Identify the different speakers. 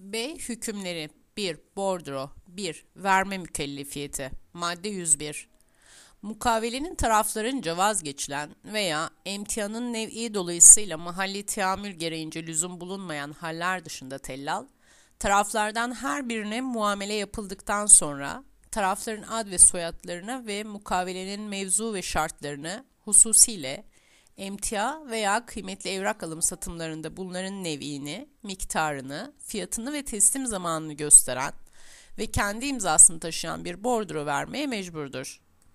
Speaker 1: B. Hükümleri 1. Bordro 1. Verme mükellefiyeti Madde 101. Mukavelenin taraflarınca vazgeçilen veya emtianın nev'i dolayısıyla mahalli teamül gereğince lüzum bulunmayan haller dışında tellal, taraflardan her birine muamele yapıldıktan sonra tarafların ad ve soyadlarına ve mukavelenin mevzu ve şartlarını hususiyle emtia veya kıymetli evrak alım satımlarında bunların nev'ini, miktarını, fiyatını ve teslim zamanını gösteren ve kendi imzasını taşıyan bir bordro vermeye mecburdur.